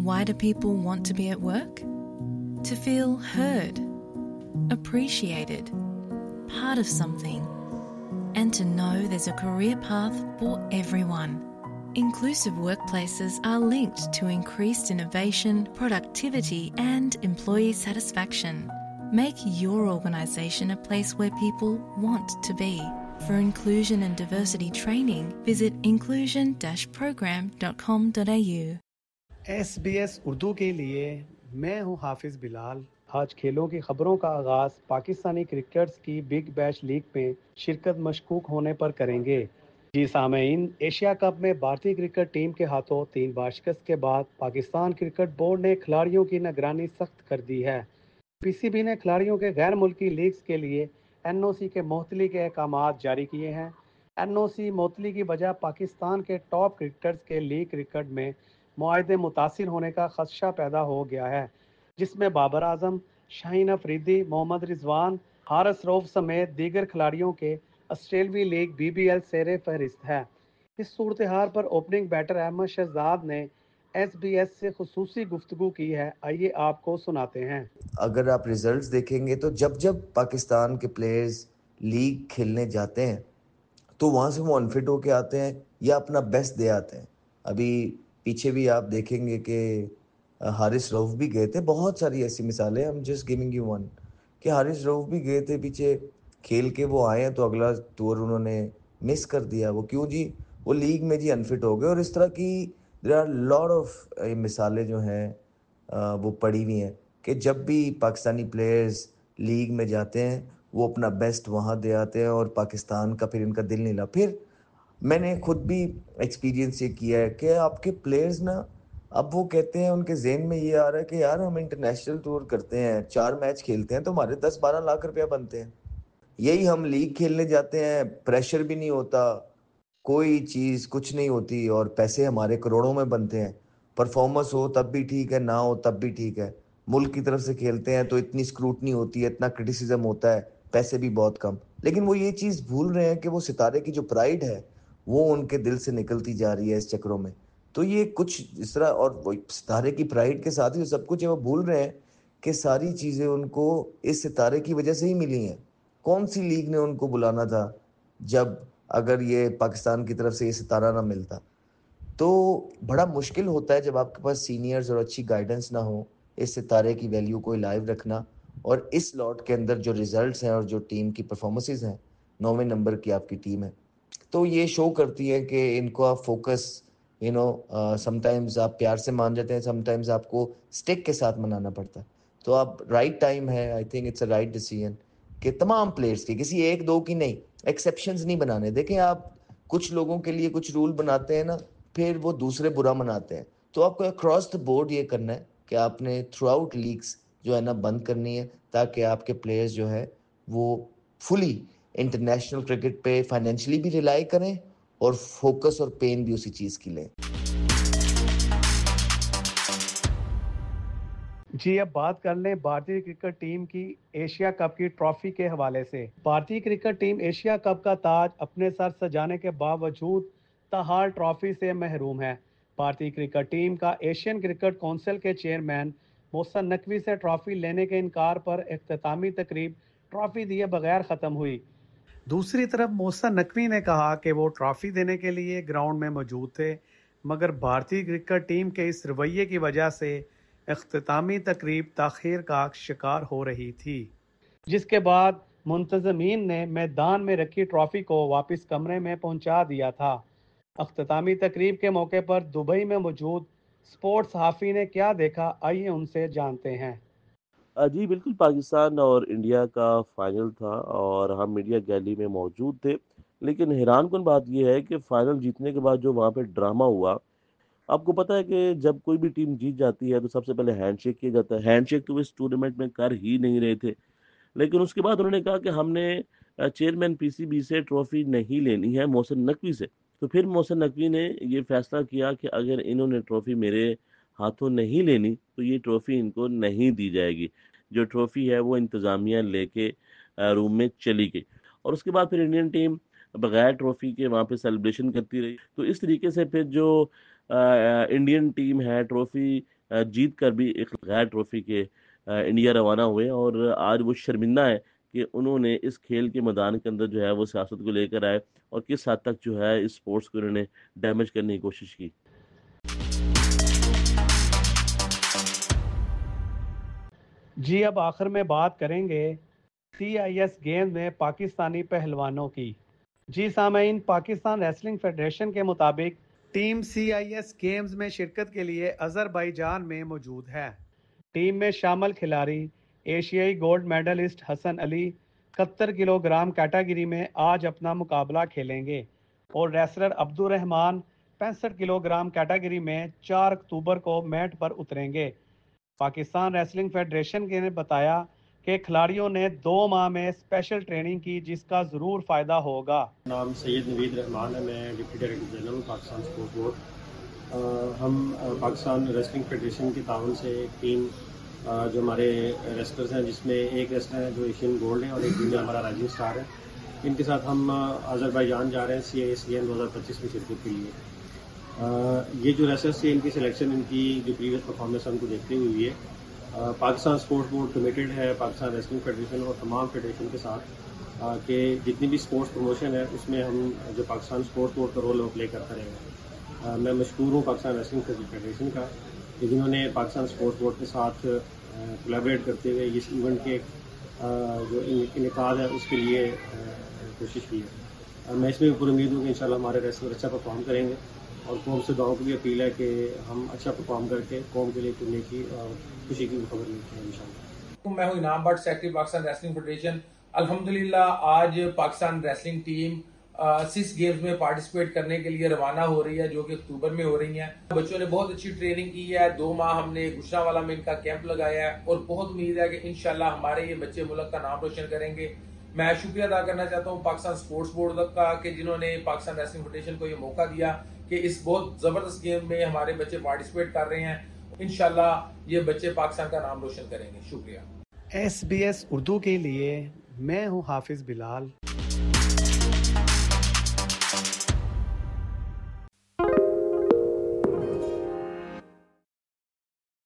Why do people want to be at work? To feel heard, appreciated, part of something, and to know there's a career path for everyone. Inclusive workplaces are linked to increased innovation, productivity, and employee satisfaction. Make your organisation a place where people want to be. For inclusion and diversity training, visit inclusion-program.com.au. SBS Urdu के लिए मैं हूं हाफिज बिलाल। आज खेलों की खबरों का आगाज पाकिस्तानी क्रिकेटर्स की बिग बैश लीग में शिरकत मशकूक होने पर करेंगे। जी सामीन, एशिया कप में भारतीय क्रिकेट टीम के हाथों 3 बार शिकस्त के बाद पाकिस्तान क्रिकेट बोर्ड ने खिलाड़ियों की निगरानी सख्त कर दी है। पीसीबी ने खिलाड़ियों के गैर मुल्की लीग्स के लिए एनओसी के मुअत्तली के अहकाम जारी किए हैं। एनओसी मुअत्तली की वजह पाकिस्तान के टॉप क्रिकेटर्स के लीग क्रिकेट में मुआहदे मुतासिर होने का खदशा पैदा हो गया है, जिसमें बाबर आजम, शाहीन अफरीदी, मोहम्मद रिजवान, हारिस रऊफ समेत दीगर खिलाड़ियों के ऑस्ट्रेलवी लीग BBL सेरे फहरिस्त है। इस सूरत हाल पर ओपनिंग बैटर अहमद शहजाद ने SBS से खुसूसी गुफ्तगू की है। आइए आपको सुनाते हैं। अगर आप रिजल्ट्स देखेंगे तो जब जब पाकिस्तान के प्लेयर्स लीग खेलने जाते हैं तो वहाँ से वो अनफिट होके आते हैं या अपना बेस्ट दे आते हैं। अभी पीछे भी आप देखेंगे कि हारिस रऊफ भी गए थे। बहुत सारी ऐसी मिसालें, हम जस्ट गिविंग यू वन, कि हारिस रऊफ भी गए थे पीछे, खेल के वो आए हैं तो अगला टूर उन्होंने मिस कर दिया। वो क्यों जी? वो लीग में जी अनफिट हो गए। और इस तरह की देयर आर लॉट ऑफ मिसालें जो हैं वो पड़ी हुई हैं कि जब भी पाकिस्तानी प्लेयर्स लीग में जाते हैं वो अपना बेस्ट वहाँ दे आते हैं और पाकिस्तान का फिर इनका दिल नहीं ला। फिर मैंने खुद भी एक्सपीरियंस ये किया है कि आपके प्लेयर्स ना, अब वो कहते हैं, उनके ज़हन में ये आ रहा है कि यार हम इंटरनेशनल टूर करते हैं, 4 मैच खेलते हैं तो हमारे 10-12 लाख रुपया बनते हैं। यही हम लीग खेलने जाते हैं, प्रेशर भी नहीं होता, कोई चीज़ कुछ नहीं होती और पैसे हमारे करोड़ों में बनते हैं। परफॉर्मेंस हो तब भी ठीक है, ना हो तब भी ठीक है। मुल्क की तरफ से खेलते हैं तो इतनी स्क्रूटनी होती है, इतना क्रिटिसिज्म होता है, पैसे भी बहुत कम। लेकिन वो ये चीज़ भूल रहे हैं कि वो सितारे की जो प्राइड है वो उनके दिल से निकलती जा रही है इस चक्करों में। तो ये कुछ इस तरह, और वो सितारे की प्राइड के साथ ही सब कुछ है, वो भूल रहे हैं कि सारी चीज़ें उनको इस सितारे की वजह से ही मिली हैं। कौन सी लीग ने उनको बुलाना था जब अगर ये पाकिस्तान की तरफ से ये सितारा ना मिलता? तो बड़ा मुश्किल होता है जब आपके पास सीनियर्स और अच्छी गाइडेंस ना हो, इस सितारे की वैल्यू को लाइव रखना। और इस लॉट के अंदर जो रिजल्ट्स हैं और जो टीम की परफॉर्मेंसेस हैं, 9वें नंबर की आपकी टीम है, तो ये शो करती है कि इनको आप फोकस, समटाइम्स आप प्यार से मान जाते हैं, समटाइम्स आपको स्टिक के साथ मनाना पड़ता है। तो आप राइट टाइम है, I think it's a right decision कि तमाम प्लेयर्स की, किसी एक दो की नहीं, एक्सेप्शंस नहीं बनाने। देखें, आप कुछ लोगों के लिए कुछ रूल बनाते हैं ना, फिर वो दूसरे बुरा मनाते हैं। तो आपको अक्रॉस द बोर्ड ये करना है कि आपने थ्रू आउट लीग्स जो है ना बंद करनी है, ताकि आपके प्लेयर्स जो है वो फुली इंटरनेशनल क्रिकेट पे फाइनेंशियली भी रिलाई करें और फोकस और पेन भी उसी चीज़ की लें। जी, अब बात कर लें भारतीय क्रिकेट टीम की एशिया कप की ट्रॉफी के हवाले से। भारतीय क्रिकेट टीम एशिया कप का ताज अपने सर सजाने के बावजूद ताहाल ट्रॉफी से महरूम है। भारतीय क्रिकेट टीम का एशियन क्रिकेट काउंसिल के चेयरमैन मोहसिन नकवी से ट्रॉफी लेने के इनकार पर इख्तितामी तकरीब ट्रॉफी दिए बगैर ख़त्म हुई। दूसरी तरफ मोहसिन नकवी ने कहा कि वो ट्रॉफी देने के लिए ग्राउंड में मौजूद थे, मगर भारतीय क्रिकेट टीम के इस रवैये की वजह से इख्तितामी तकरीब ताख़ीर का शिकार हो रही थी, जिसके बाद मुंतज़मीन ने मैदान में रखी ट्रॉफी को वापस कमरे में पहुंचा दिया था। इख्तितामी तकरीब के मौके पर दुबई में मौजूद स्पोर्ट्स सहाफ़ी ने क्या देखा, आइए उनसे जानते हैं। जी बिल्कुल, पाकिस्तान और इंडिया का फाइनल था और हम मीडिया गैलरी में मौजूद थे। लेकिन हैरानकुन बात ये है कि फाइनल जीतने के बाद जो वहाँ पे ड्रामा हुआ, आपको पता है कि जब कोई भी टीम जीत जाती है तो सबसे पहले हैंडशेक किया जाता है। हैंडशेक तो वो इस टूर्नामेंट में कर ही नहीं रहे थे। लेकिन उसके बाद उन्होंने कहा कि हमने चेयरमैन पीसीबी से ट्रॉफी नहीं लेनी है, मोहसिन नकवी से। तो फिर मोहसिन नकवी ने ये फैसला किया कि अगर इन्होंने ट्रॉफी मेरे हाथों नहीं लेनी तो ये ट्रॉफी इनको नहीं दी जाएगी। जो ट्रॉफी है वो इंतज़ामिया लेके रूम में चली गई और उसके बाद फिर इंडियन टीम बगैर ट्रॉफी के वहाँ पे सेलिब्रेशन करती रही। तो इस तरीके से फिर जो इंडियन टीम है ट्रॉफी जीत कर भी एक गैर ट्रॉफी के इंडिया रवाना हुए और आज वो शर्मिंदा है कि उन्होंने इस खेल के मैदान के अंदर जो है वो सियासत को लेकर आए और किस हद तक जो है इस स्पोर्ट्स को इन्होंने डैमेज करने की कोशिश की। जी, अब आखिर में बात करेंगे CIS गेम्स में पाकिस्तानी पहलवानों की। जी सामईन, पाकिस्तान रेसलिंग फेडरेशन के मुताबिक टीम CIS गेम्स में शिरकत के लिए अजरबैजान में मौजूद है। टीम में शामिल खिलाड़ी एशियाई gold medalist Hasan Ali 71 kilogram category में आज अपना मुकाबला खेलेंगे और wrestler Abdul Rehman 65 kilogram category में 4 अक्टूबर को मैट पर उतरेंगे। पाकिस्तान रेसलिंग फेडरेशन ने बताया कि खिलाड़ियों ने 2 माह में स्पेशल ट्रेनिंग की जिसका ज़रूर फ़ायदा होगा। नाम सैयद नवीद रहमान है, मैं deputy director general Pakistan sports board. हम पाकिस्तान रेसलिंग फेडरेशन के ताउन से एक टीम जो हमारे रेसलर्स हैं, जिसमें एक रेसलर है जो एशियन गोल्ड है और एक टीम हमारा राइजिंग स्टार है, इनके साथ हम अजरबैजान जा रहे हैं CIS गेम 2025 में शिरकत के लिए। ये जो रेसलर्स थे, इनकी सिलेक्शन इनकी जो प्रीवियस परफॉर्मेंस हमको देखते हुए हुई है। पाकिस्तान स्पोर्ट्स बोर्ड कमिटेड है पाकिस्तान रेसलिंग फेडरेशन और तमाम फेडरेशन के साथ कि जितनी भी स्पोर्ट्स प्रमोशन है उसमें हम जो पाकिस्तान स्पोर्ट्स बोर्ड का रोल वो प्ले करता रहेगा। मैं मशकूर हूँ पाकिस्तान रेसलिंग फेडरेशन का कि जिन्होंने पाकिस्तान स्पोर्ट्स बोर्ड के साथ कोलैबोरेट करते हुए इस इवेंट के जो इनेकाद है उसके लिए कोशिश की है। मैं इसमें पूरी उम्मीद हूँ कि इंशाल्लाह हमारे रेसलर अच्छा परफॉर्म करेंगे और कौम से गाँव को भी अपील है कि हम अच्छा परफॉर्म करके कौम के लिए चुनने की खुशी की खबर लेते हैं इंशाल्लाह। मैं हूँ Inam Butt, secretary Pakistan wrestling federation. अल्हम्दुलिल्लाह आज पाकिस्तान रेसलिंग टीम 6 गेम्स में पार्टिसिपेट करने के लिए रवाना हो रही है, जो कि अक्टूबर में हो रही है। बच्चों ने बहुत अच्छी ट्रेनिंग की है। 2 माह हमने गुजरांवाला में इनका कैंप लगाया है और बहुत उम्मीद है कि इंशाल्लाह हमारे ये बच्चे मुल्क का नाम रोशन करेंगे। मैं शुक्रिया अदा करना चाहता हूँ पाकिस्तान स्पोर्ट्स बोर्ड का कि जिन्होंने पाकिस्तान रेसलिंग फेडरेशन को ये मौका दिया कि इस बहुत जबरदस्त गेम में हमारे बच्चे पार्टिसिपेट कर रहे हैं। इंशाल्लाह ये बच्चे पाकिस्तान का नाम रोशन करेंगे। शुक्रिया। SBS उर्दू के लिए मैं हूँ हाफिज बिलाल।